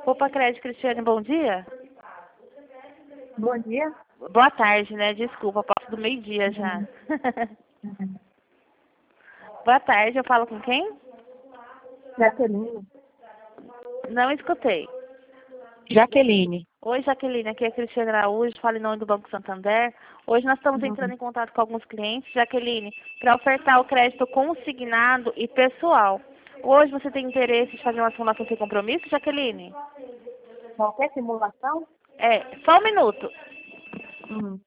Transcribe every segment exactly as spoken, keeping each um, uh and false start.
Opa, Crédito Cristiane, bom dia. Bom dia. Boa tarde, né? Desculpa, passo do meio-dia já. Uhum. Boa tarde, eu falo com quem? Jaqueline. Não escutei. Jaqueline. Oi, Jaqueline, aqui é a Cristiane Araújo, falo em nome do Banco Santander. Hoje nós estamos entrando Uhum. em contato com alguns clientes, Jaqueline, para ofertar o crédito consignado e pessoal. Hoje você tem interesse em fazer uma simulação sem compromisso, Jaqueline? Qualquer simulação? É, só um minuto. Uhum.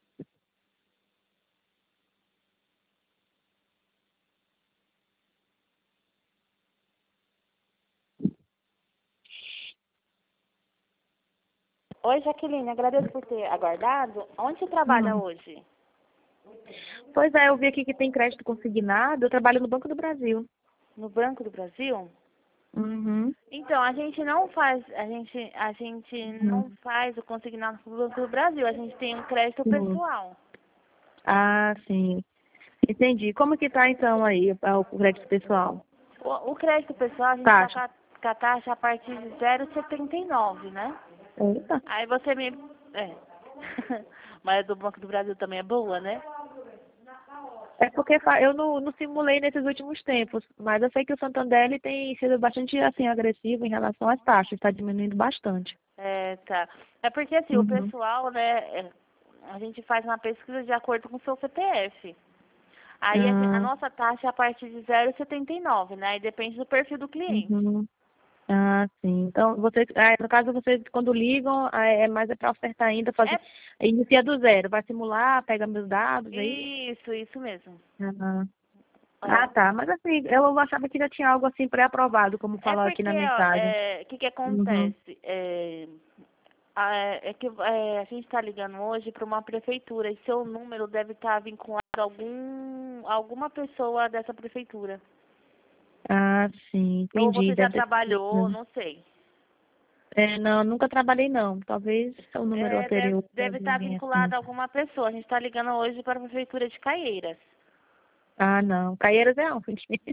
Oi, Jaqueline, agradeço por ter aguardado. Onde você trabalha Uhum. hoje? Pois é, eu vi aqui que tem crédito consignado. Eu trabalho no Banco do Brasil. No Banco do Brasil? Uhum. Então, a gente não faz, a gente, a gente não Uhum. faz o consignado no Banco do Brasil, a gente tem um crédito Sim. pessoal. Ah, sim. Entendi. Como que tá então aí o crédito pessoal? O, o crédito pessoal, a gente está Taxa. com, a- com a taxa a partir de zero vírgula setenta e nove, né? Eita. Aí você me... É. Mas a do Banco do Brasil também é boa, né? É porque fa- eu não, não simulei nesses últimos tempos, mas eu sei que o Santander ele tem sido bastante assim agressivo em relação às taxas, está diminuindo bastante. É, tá. É porque assim, o Uhum. pessoal, né, é, a gente faz uma pesquisa de acordo com o seu C P F. Aí a, gen- a Ah, nossa taxa é a partir de zero vírgula setenta e nove, né? E depende do perfil do cliente. uhum. Ah, sim. Então, vocês, ah, no caso, vocês, quando ligam, ah, é mais é para ofertar ainda, fazer, É inicia do zero, vai simular, pega meus dados, é isso? isso, isso mesmo. Ah, É, ah, tá. Mas assim, eu achava que já tinha algo assim pré-aprovado, como é falou aqui porque, na ó, mensagem. é, o que que Uhum. acontece? É, a, é que é, a gente está ligando hoje para uma prefeitura e seu número deve estar vinculado a algum, alguma pessoa dessa prefeitura. Ah, sim, Ou entendi. você já Deve ter sido. trabalhou, não sei. É, não, nunca trabalhei não. Talvez o número É, deve, anterior deve fosse estar alguém assim. vinculado a alguma pessoa. A gente está ligando hoje para a prefeitura de Caieiras. Ah, não. Caieiras é onde?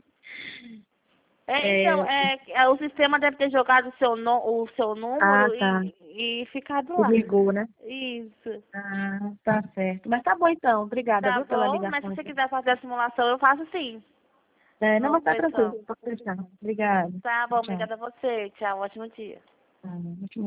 É, então, É, é, é, o sistema deve ter jogado o seu, no, o seu ah, número tá. e, e ficado Se lá. ligou, né? Isso. Ah, tá certo. Mas tá bom então. Obrigada, Tá viu, pela bom, mas se ligação. você quiser fazer a simulação, eu faço sim. É, não, No mas tá pessoal. tranquilo. Pode deixar. Obrigada. Tá bom, Tchau. obrigada a você. Tchau, ótimo dia. Ah,